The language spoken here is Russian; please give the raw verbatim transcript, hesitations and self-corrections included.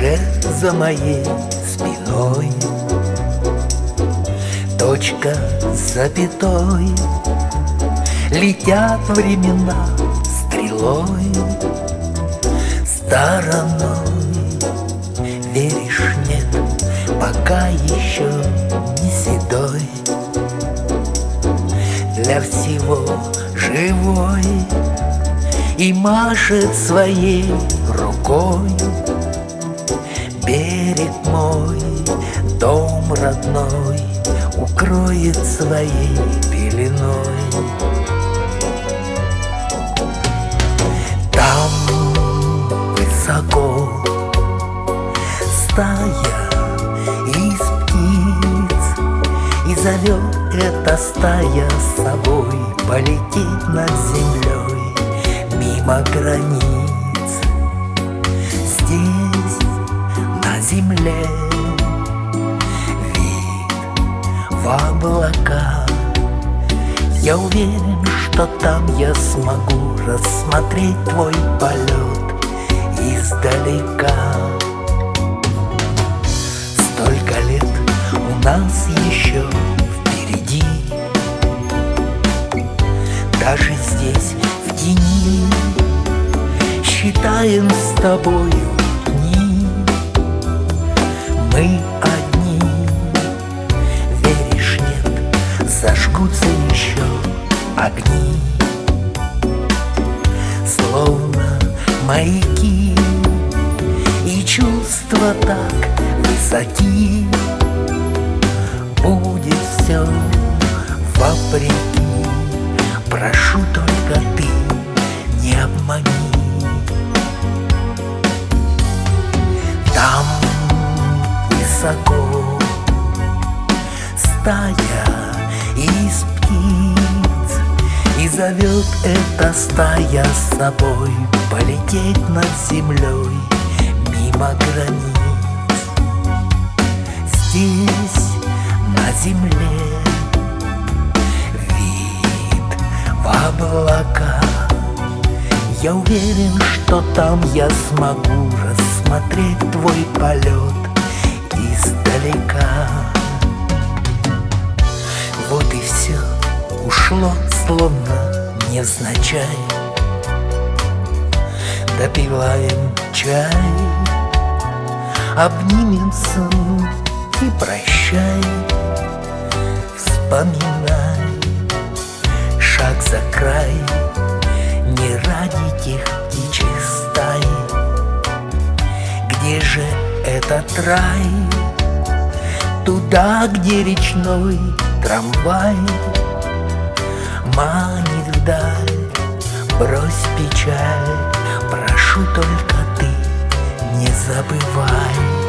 где за моей спиной точка с запятой летят времена стрелой стороной. Веришь, нет, пока еще не седой, для всего живой, и машет своей рукой. Берег мой, дом родной, укроет своей пеленой. Там высоко стая из птиц, и зовет эта стая с собой полететь над землей мимо границ. Здесь, на земле, вид в облака. Я уверен, что там я смогу рассмотреть твой полет издалека. Столько лет у нас еще впереди, даже здесь, в тени, считаем с тобою дни. Мы одни, веришь, нет, зажгутся еще огни, словно маяки, и чувства так высоки. Будет все вопреки, прошу, только ты не обмани. Там высоко стая из птиц, и зовет эта стая с собой полететь над землей мимо границ. Здесь, на земле, вид в облака. Я уверен, что там я смогу рассмотреть твой полет издалека. Вот и все ушло, словно невзначай. Допиваем чай, обнимемся и прощай. Вспоминай шаг за край, не ради тех птичьих стай. Где же этот рай? Туда, где речной трамвай манит вдаль. Брось печаль, прошу, только ты не забывай.